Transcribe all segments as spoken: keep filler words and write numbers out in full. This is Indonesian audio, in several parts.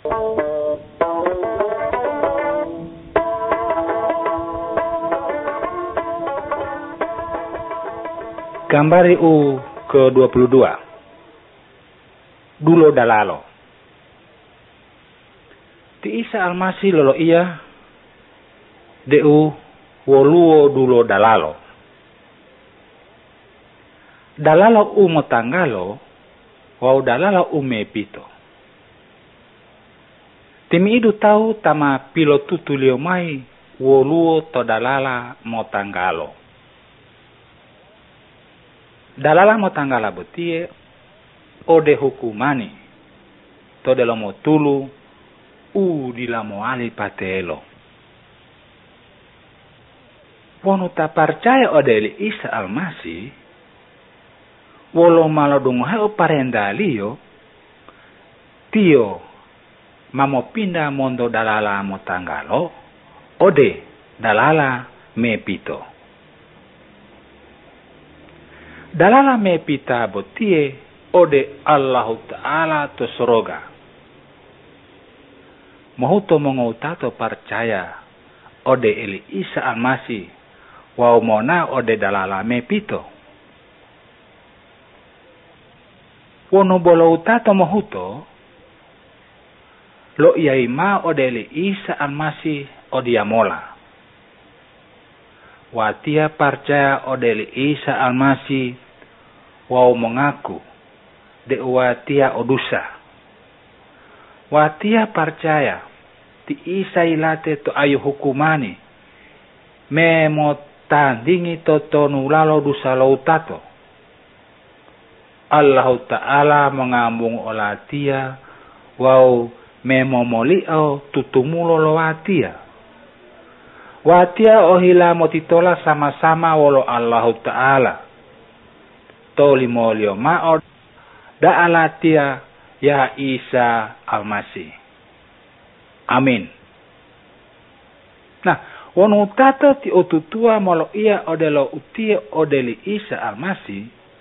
Gambari U ke dua puluh dua. Dulo dalalo. Ti Isa Almasih lolo iya deu woluo dulo dalalo. Dalalo u motanggalo wau dalalo u mepito. Timi idu tau tama pilo tutulio mai woluo to dalala motanggalo. Dalala motanggala betie ode hukumani to delamo tulu u dilamo ali patelo. Wonu ta percaya ode li Isa Almasih wolo malo dungo heo parendalio tio mamo pinda mondo dalala motanggalo ode dalala mepito. Dalala mepita botie ode Allah Ta'ala to soroga. Mohuto mongoutato percaya ode eli Isa Almasih wau mona ode dalala mepito. Wono bolo utato mohuto lo iai ma ode eli Isa Almasih odia mola. Watia percaya ode eli Isa Almasih wau mengaku de watia odusa. Watia percaya ti Isa ilate to ayu hukumani memo tandingi to tonu lalo dusa lautato. Allah Ta'ala mengambung olatia wau memo molio tutumulo lo watia. Watia ohila motitola sama-sama wolo Allah Ta'ala. Toli molio ma'od da alatia ya Isa Almasih. Amin. Nah, wonu tato ti otutua molo ia odelo utia odeli Isa Almasih.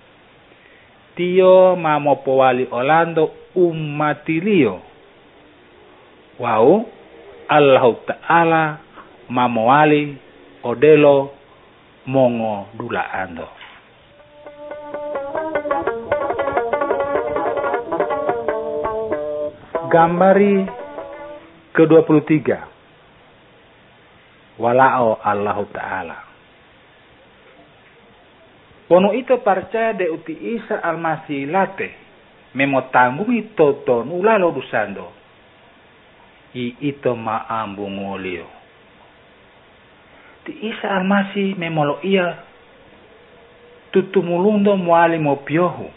Tio mamo powali olando umatilio. Wau Allah Ta'ala mamowali odelo mongo dulaando. Gambari ke dua puluh tiga. Walao Allah Ta'ala. Wono itu percaya de uti Isa Almasih late memo tanggungi toton ulalo dusando. I ito maambung olio. Ti Isa Almasih memolo iya tutumulundo muali mo piohu.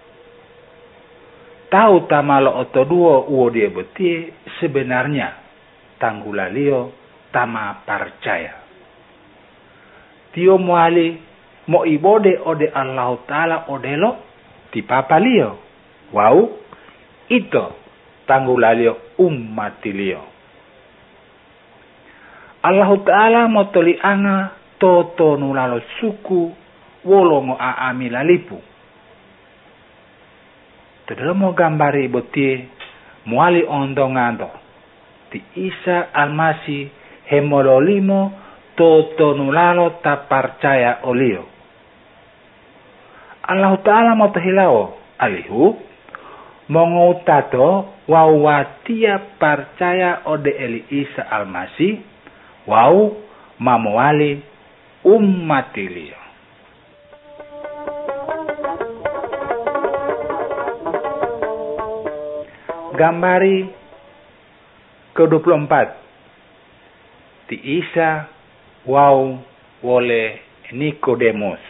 Tahu tamalo oto duo uo dia betie sebenarnya tanggulalio tama percaya. Tio muali mo ibode ode Allah Ta'ala odelo ti papalio. Wau ito tanggulalio ummatilio. Allah Ta'ala mo toli anga toto nulalo suku wolongo aami lalipu. Tadalomo gambari botie muali ondongando ti Isa Almasih hemololimo toto nulalo ta percaya olio. Allah Ta'ala mo tahilao alihu mongoutato wawatia percaya ode eli Isa Almasih wau mamowali ummatilio. Gambari ke dua puluh empat. Ti Isa wau wole Nikodemus.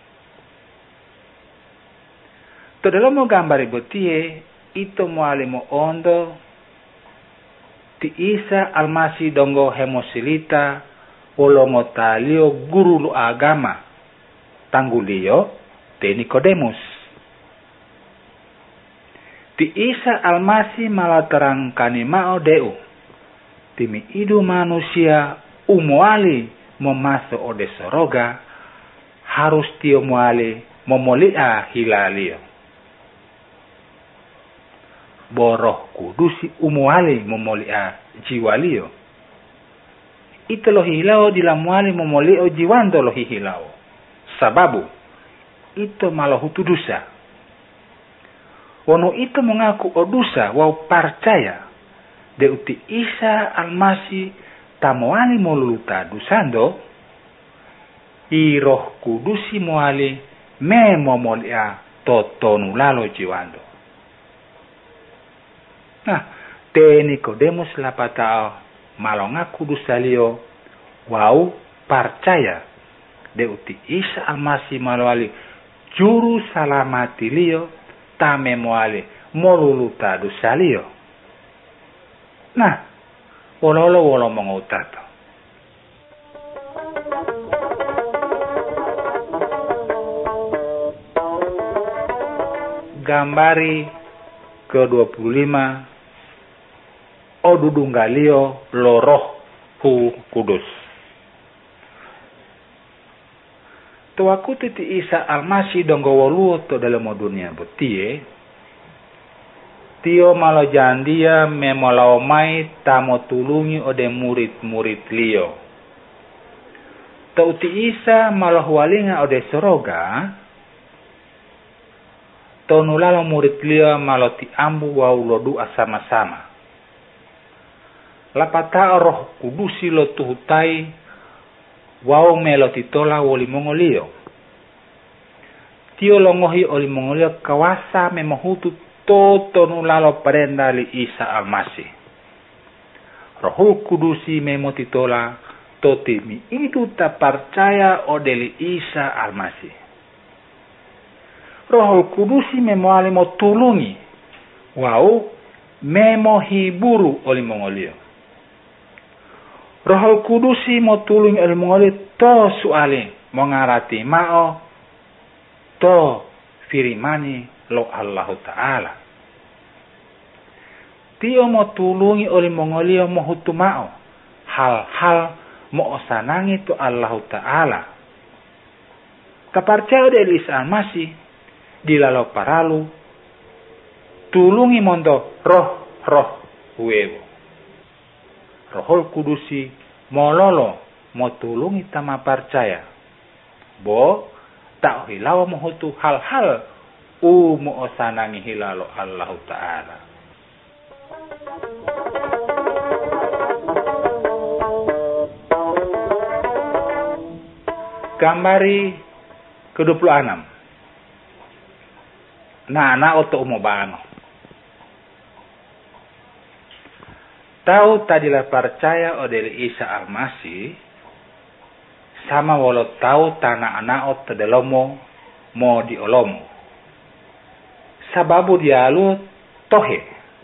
Todolomo gambari botie ito mualimo ondo ti Isa Almasih dongo hemosilita wolongo talio guru lu agama tanggulio te Nikodemus. Ti Isa Almasih malah terangkani mao deu. Timi idu manusia umuali memasuk ode soroga harus tio muali memolia hilalio. boroh kudusi umuali momolia jiwalio. Ito lo hilao dilamuali momolio jiwando lo hilao. Sababu ito malahutu dosa. Wono ito mengaku odusa wau percaya de uti Isa Almasih tamoali moluluta dusando i roh kudusi moali me momolia totonu lalo jiwando. Nah, te Nikodemus lapatao malongaku dusalio wau percaya de uti Isa Almasih malwali juru salamatilio tame moali moluluta dusalio. Nah, wololo wolo mengutato. Gambari ke dua puluh lima Odudunggalio lo roh hu kudus. Tuaku titi Isa Almasih donggo woluo to dalam dunia betie. Tio malo jandia memolao mai tamo tulungi ode murid-murid lio. To uti Isa malo hualinga ode soroga. To nulalo murid lio malo ti ambu wau lo dua sama-sama. Lapata roh kudusi lo tuhutai wau melo titola woli mongolio. Tio longohi oli mongolio kawasa memohutu toto nulalo perenda li Isa Almasih. Roh kudusi memo titola toti mi itu tak percaya odeli Isa Almasih. Roh kudusi memo alimo tulungi wau memo hiburu oli mongolio. Roh kudusi mo tulung el mongoli to suali mengarati mao to firimani lo Allah Ta'ala. Tio mo tulungi oleh mongoli mo hutu mao hal-hal mo osanangi to Allah Ta'ala. Kaparcaya dari Isa Almasih dilalo paralu tulungi mondo roh-roh wewo. Roh kudusi mololo mo tulungi tama percaya. Bo tak hilaw mo hutu hal-hal u mo osanangi hilalo Allah Ta'ala. Gambari ke dua puluh enam. Nah, anak oto umobano. Tahu tadilah percaya odeli Isa Almasih sama walau tahu tanah anak ot tedelomo mo di olomo. Sababu dialu tohe.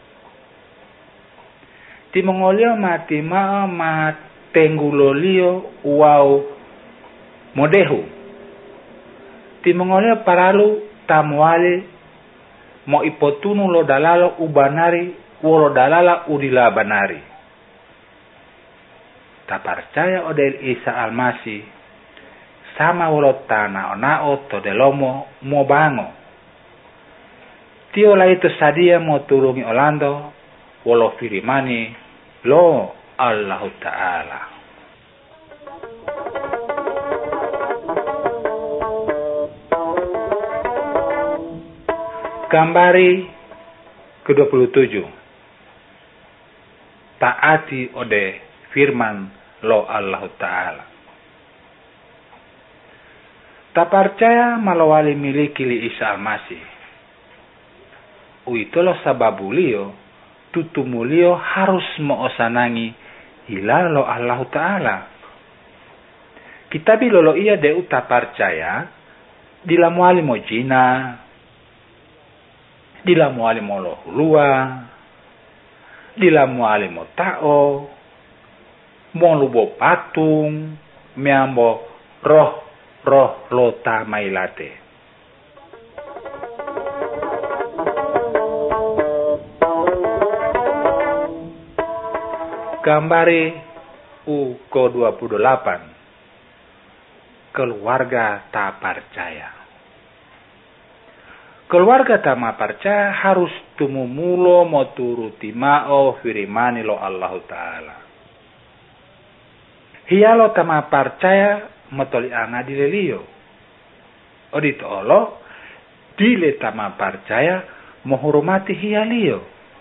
Ti mongolio mati maa ma tenggulolio wau modehu. Ti mongolio paralu tamuali mo ipotunu lo dalalo ubanari wolo dalala udila banari. Tak percaya odel Isa Almasih sama wolo tanah onao to delomo mo bango. Tio la itu sadia mo tulungi Orlando wolo firimani lo Allah Ta'ala. Gambari ke dua puluh tujuh. Taati ode firman lo Allah Ta'ala. Tak percaya malawali miliki li Isa Almasih. Uitolo sababu lio, tutumulio harus moosanangi hilalo Allah Ta'ala. Kita bilolo iya de uta percaya, dilamuali mo jina, dilamuali mo lohulua, dilamuali mo tao, mo lubo patung, miambo roh roh lota mailate. Gambari U K dua puluh delapan. Keluarga tak percaya. Keluarga tama percaya harus tumumulo mo turuti mao firimani lo Allah Ta'ala. Hiyalo tama percaya motoli anga dilelio. Odito olo, dile tama percaya menghormati hiyalio.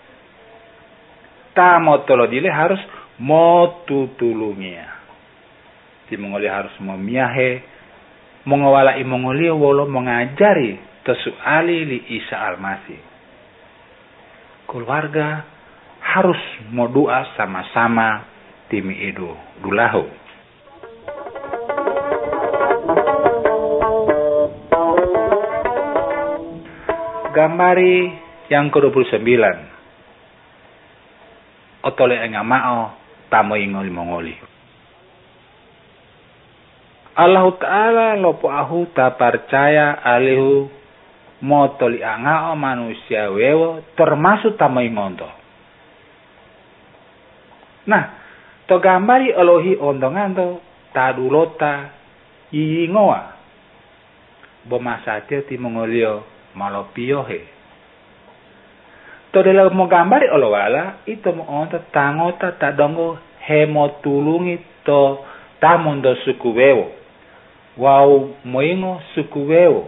Tamo tolo dile harus mo tutulungia. Di mongoli harus memiahe, mengawalai mongoli wolo mengajari tesuali li Isa Al-Masih. Keluarga harus mau doa sama-sama timi edo dulahu. Gambari yang ke dua puluh sembilan. Otole engamao tamo ingoli mongoli. Allah Ta'ala lopo ahu ta percaya alihu motoli angao manusia wewo termasuk tamo ingondo. Nah, to gambari Elohi ondongando tadulota yingoa. Bomasate ti mongolio malopiohe. To dalam mo gambari olowala ito mo onta tangota tadongo hemo tulungi to tamundo suku wewo. Wau moingo suku wewo.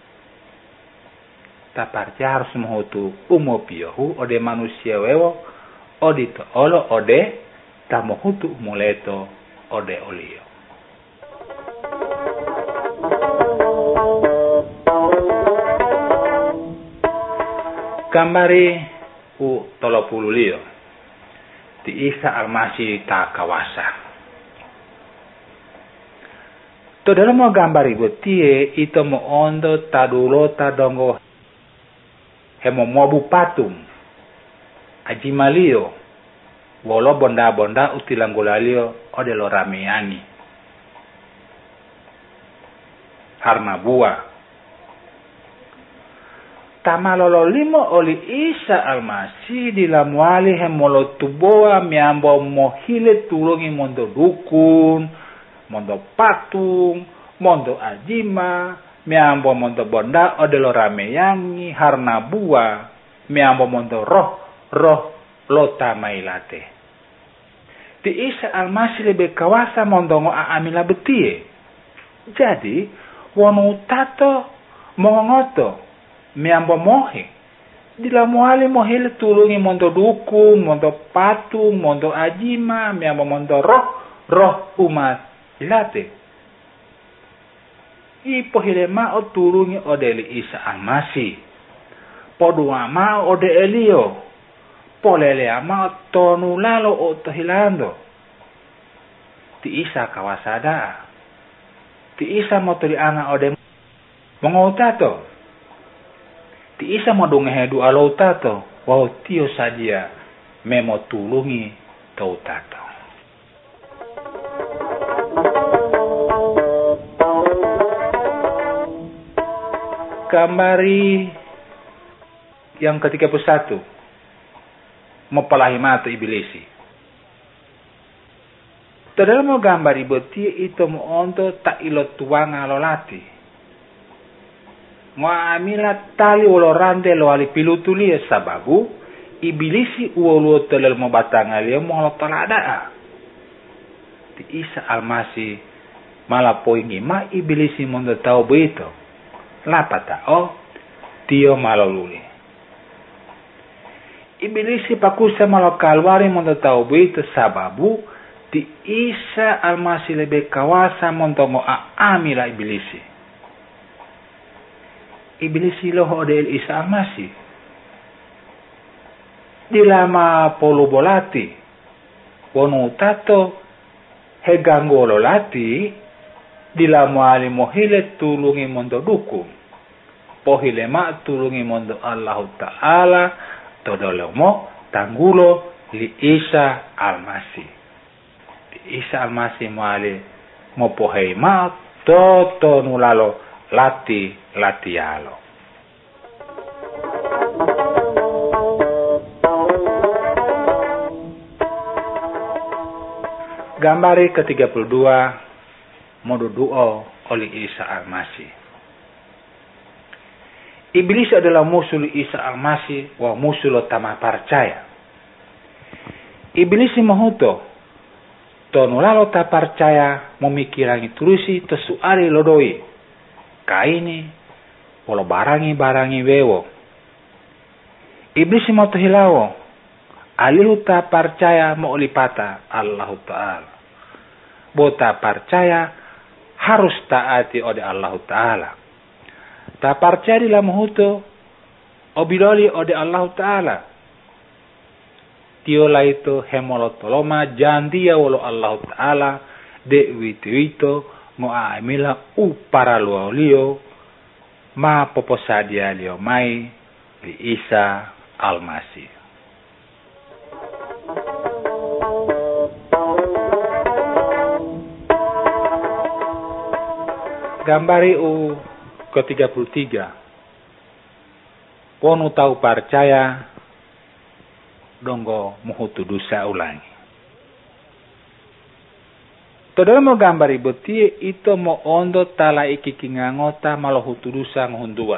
Taparja harus mohutu umopiohu ode manusia wewo odito olo ode tamohutu muleto ode olio. Gambari u tolo puluh lio di Isa Al-Masih ta kawasa. To dalam mo gambari betie ito mo ondo tadulo tadongo hemo mobu patung ajimalio wolo bonda-bonda utilangulalio ode lo rameani harna buah tamalolo limo oli Isa Al-Masih dilamwali hemolo tuboa miambo mohile tulungi mondo dukun, mondo patung, mondo ajima, miambo mondo bonda odelo rameyangi harna bua, miambo mondo roh roh lo tamailate. Di Isa Al-Masih lebih kawasa mondo ngo aamila betie. Jadi wonu tato mongoto miambo mohe dilamuali mohile tulungi mondo dukun, mondo patung, mondo ajima, miambo mondo roh roh umat ilate. Ipo hile mao tulungi odeli Isa Al-Masih. Podua mao ode elio. Polele mao tonu lalo otohilando. Ti Isa kawasada. Ti Isa motoli anga ode mongotato. Ti Isa modongehe dua lo tato, wau tio saja memo tulungi tau tato. Gambari yang ke tiga puluh satu mempalahi mata ibilisi. Tadalam mo gambari betie ito mo onto ta ilo tuanga lolati. Muamila tali ulo rande lo ali pilutuli sababu ibilisi uolo telel mo batangalia mo lo talada. Ti Isa Al-Masih malapoingi ma ibilisi mondo tau beito. Lapa tao tio maloluli. Ibilisi pakusa malo kalwari mondo tau beito sababu ti Isa Al-Masih lebih kawasa mondo mo aamila ibilisi. Ibilisi loho del Isa Al-Masih. Dilama polo bolati. Wonu tato hegangolo lati. Dilamuali mohile tulungi mondo duku. Pohile ma tulungi mondo Allah Ta'ala. Todolomo tanggulo li Isa Al-Masih. Di Isa Al-Masih muali mopohei ma toto nulalo lati latialo. Gambari ke tiga puluh dua modu duo oleh Isa Al-Masih. Iblis adalah musuh Isa Al-Masih, wa musuh lo tama percaya. Iblis mahuto, tonulalo ta percaya, memikirangi terusi tesuari lodoi, kaini, polo barangi-barangi wewo. Iblis mau hilawo, alihu ta percaya mau lipata Allah Ta'ala. Bota percaya harus taati oleh Allah Ta'ala. Ta percaya di dalam huto obiloli oleh Allah Ta'ala. Tiola itu hemolotoloma jandia wolo Allah Ta'ala de wito wito ngo aamila u para luolio ma poposadia lio mai di Isa Al-Masih. Gambari u ke tiga puluh tiga. Ponu tahu percaya donggo muhutu dosa ulangi. Todolo mo gambari beti itu mo ondo tala iki kingangota malo hutu dosa ngundua.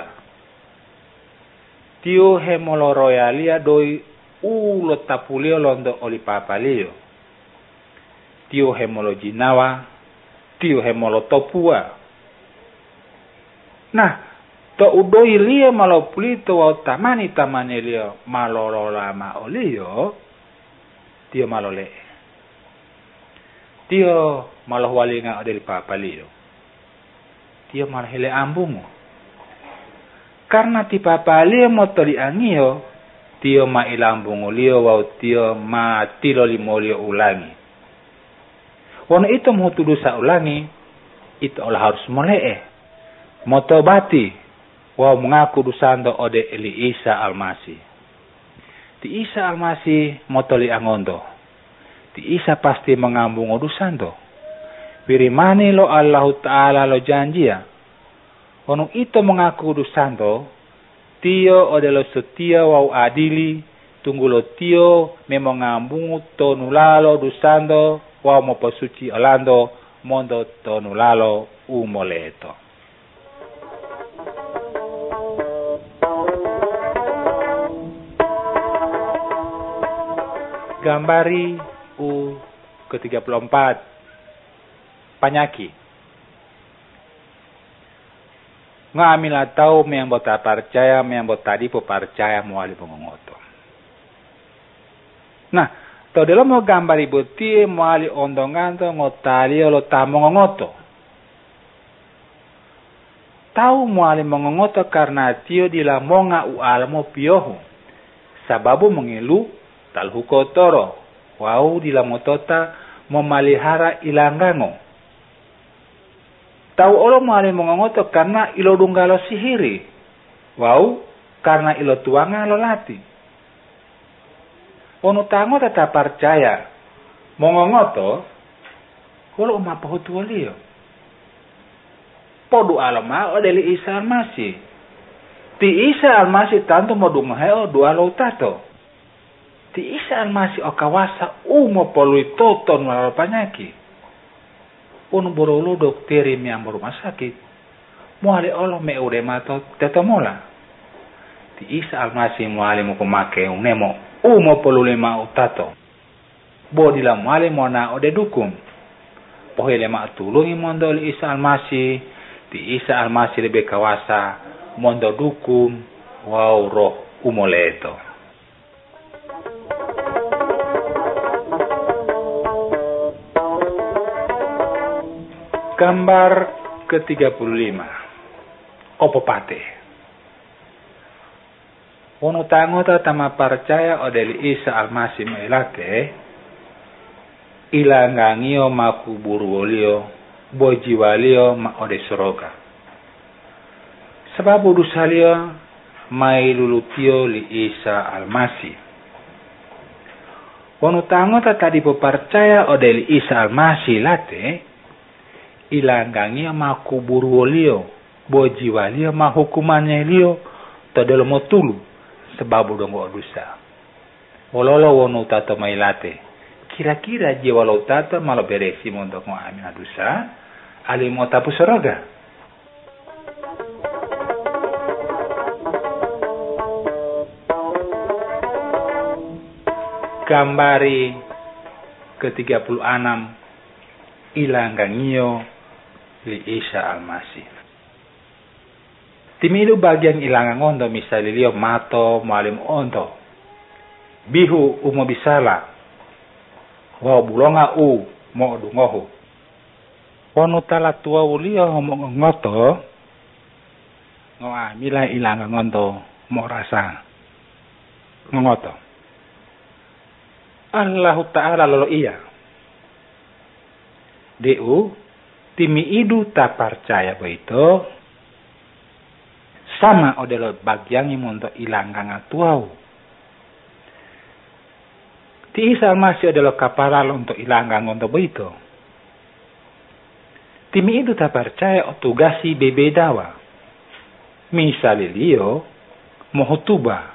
Tio hemolo royalia doi ulo tapulio londo oli papalio. Tio hemolo jinawa, tio hemolo topua. Nah, to udoi lia malo pulito wa tamani tamani lia malo lama olio, tio malo le. Tio malo walinga odeli papalio. Tio malo hele ambungu. Karena ti papalio motori angio, tio ma ilambungu lio wa tio ma tilo limolio ulangi. Wono itu muhutu dosa ulangi, itu olah harus molee. Motobati wa mengaku dosando ode eli Isa Al-Masih. Ti Isa Al-Masih motoli angondo. Ti Isa pasti mengambung dosando. Pirimani lo Allah Ta'ala lo janjia. Wanu itu mengaku dosando, tio ode lo setia wa adili, tunggu lo tio memang ngambung tonulalo dosando wa mo posuci alando mondo tonulalo umoleto. Gambari u ke tiga puluh empat. Panyaki. Ngamila tahu yang bota percaya, yang bota di percaya muali pengongoto. Nah, to dalam mo gambari buti muali ondongan to ngotali lo tamu ngongoto. Tahu muali mengongoto karena tio dilamonga u alamo piohu. Sababu mengilu talhuko toro, wau dilamotota memelihara ilangango. Tahu olo mali mengongoto karena ilo dunggalo sihiri, wau karena ilo tuanga lo lati. Ono tango tetap percaya, mengongoto, kalau umma pahutu walio. Podu alama odeli Isa Al-Masih. Ti Isa Al-Masih tanto modung heo dua lo tato. Ti Isa Al-Masih o kawasa umo polui toton walau panyaki. Unu borolo dokteri miang rumah sakit. Muali Allah me ure mato tetomola. Ti Isa Al-Masih muali mo kumake unemo umo polui ma utato. Bodila muali mona ode dukun. Pohele ma tulungi mondo li Isa Al-Masih. Ti Isa Al-Masih lebih kawasa mondo dukun wau roh umoleto. Gambar ke tiga puluh lima. Opopate. Ono tangota tama percaya odeli Isa Al-Masih mailate. Ilangangio makuburu olio. Boji walio ma ode soroga. Sebab udusalio mai lulutio li Isa Al-Masih. Ono tangota tadi percaya odeli Isa Al-Masih late. Ilanggangi ma kuburu walio, boji walio ma hukumannya lio, todelo motulu, sebab udah nggak dosa. Walolo wonu tato mailate, kira-kira jiwa lo tato malah beresi untuk mengamin dosa, alim mau tapu soroga. Gambari ke tiga puluh enam ilangangio li Isa Almasih. Timidu bagian ilangang ondo misali lio mato malim ondo. Bihu umo bisala. Wa bulonga u mo dungohu. Wanu tala tua ulio mo ngoto. Ngoa mila ilangang ondo mo rasa. Ngoto. Allah Ta'ala lolo iya. Deu timi idu tak percaya beito. Sama odelo bagian untuk ilanggang atuau. Ti Isa Almasih adalah kaparal untuk ilanggang untuk beito. Timi itu tak percaya otugasi bebedawa. Misal liyo mohotuba.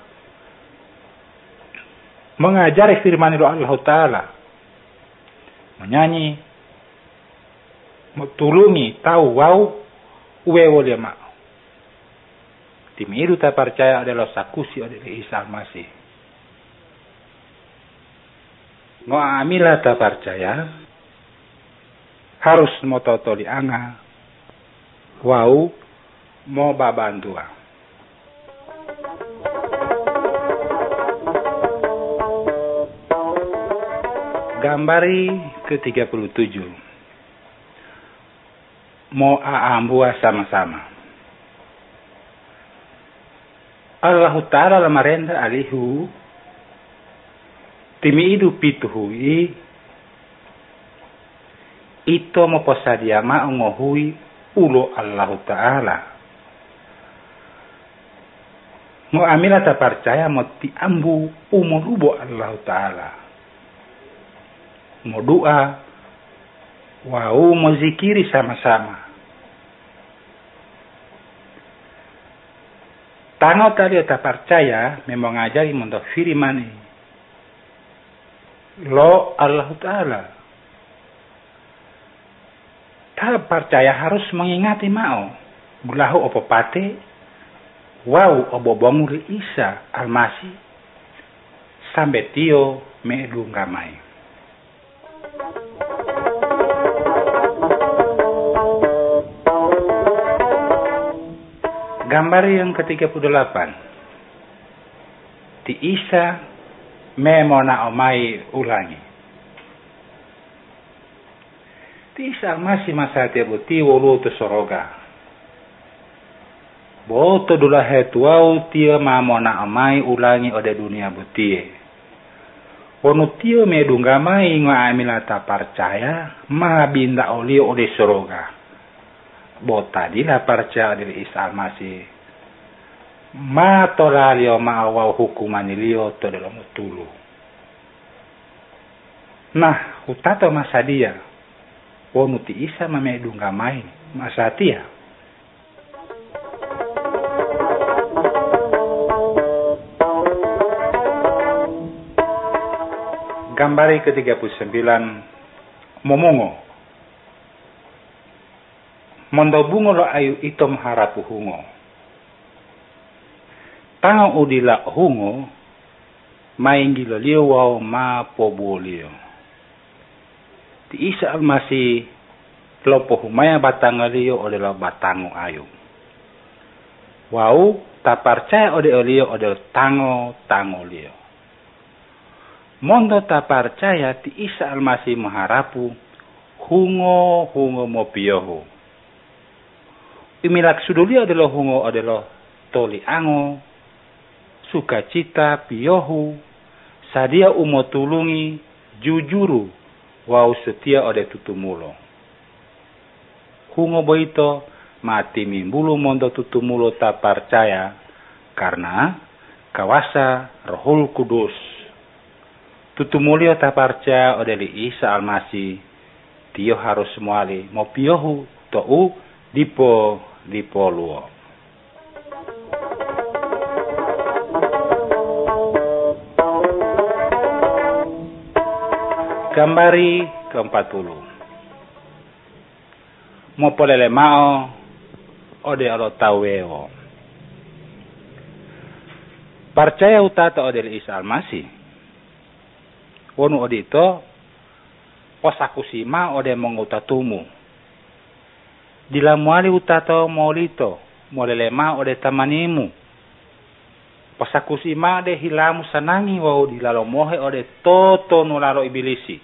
Mengajari firman Allah Ta'ala. Menyanyi. Metulungi tahu wau uwewo lema. Timi itu tak percaya adalah sakusi adalah Isa Almasih. Ngoa amila tak percaya harus mototoli anga wau mo babantua. Gambari ke tiga puluh tujuh. Mo aambua sama-sama. Allah Ta'ala lamarenda alihu timi idu pituhui ito mo posadia maungohui ulo Allah Ta'ala. Mo amila ta percaya mo ti ambu umurubo Allah Ta'ala. Mo doa wau mo zikiri sama-sama. Tango tadi tak percaya memang ngajari untuk firman lo Allah Ta'ala. Tak percaya harus mengingati mau. Gulahu opo pate. Wau obo bonguri Isa Almasih. Sampai tio meedunggamai. Gambar yang ke tiga puluh delapan. Ti Isa memona omai ulangi. Ti Isa Almasih masa tiap buti wolu tu soroga. Boto dula hetuau tia mamona omai ulangi ode dunia buti. Wonu tia medunggamai ngoamila ta percaya ma binda oli ode soroga. Bo tadi lah percaya dari Isa Almasih. Ma tolalio ma awau hukuman ilio to dalam tulu. Nah, utato masa dia. Wonu ti Isa mamedung gamai masa tia. Gambari ke tiga puluh sembilan momongo. Mondo bungo lo ayu itom harapu hungo. Tango udila hungo, maingi lo liyo wao ma pobo liyo. Ti Isa Almasih lopo humaya batang liyo ode lo batango ayu. Wau ta percaya ode liyo ode tango tango liyo. Mondo ta percaya ti Isa Almasih maharapu hungo hungo mo piyohu. Imilak sudulio adalah hungo adalah toli ango, sukacita piyohu, sadia umo tulungi, jujuru, wau setia ode tutumulo. Hungo boito mati mimbulu mondo tutumulo tak percaya, karena kawasa Rohul Kudus. Tutumulio tak percaya ode li Isa Almasih, tio harus muali mo piyohu tou dipo dipo luo. Gambari ke empat puluh. Mo polele mao ode alo taweo. Percaya utata ode Isa Almasih. Wonu odi to posakusima ode mongutatumu. Dilamuali utato molito, molelema ode tamanimu. Posakusima de hilamu sanangi wau dilalomohe ode toto nulalo ibilisi.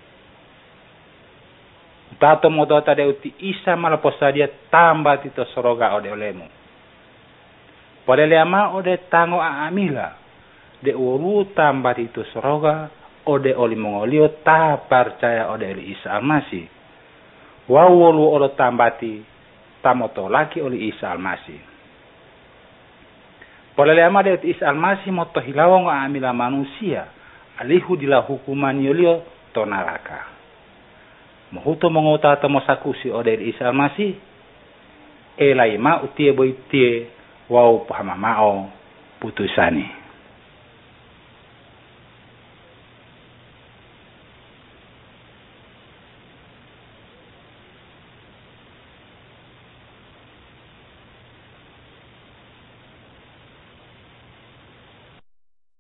Utato modota de uti isa malaposadia tamba tito soroga ode olemu. Poleleama ode tango aamila de uru tamba tito soroga ode oli mongolio ta percaya ode oli Isa Almasih. Wawolu olo tambati tamoto laki oli Isa Almasih. Poleleama de Isa Almasih moto hilawang amila manusia alihu dila hukuman yolio tonaraka. Mohuto mongota tamosakusi ode Isa Almasih elaima utie boitie wau pahamamao putusani.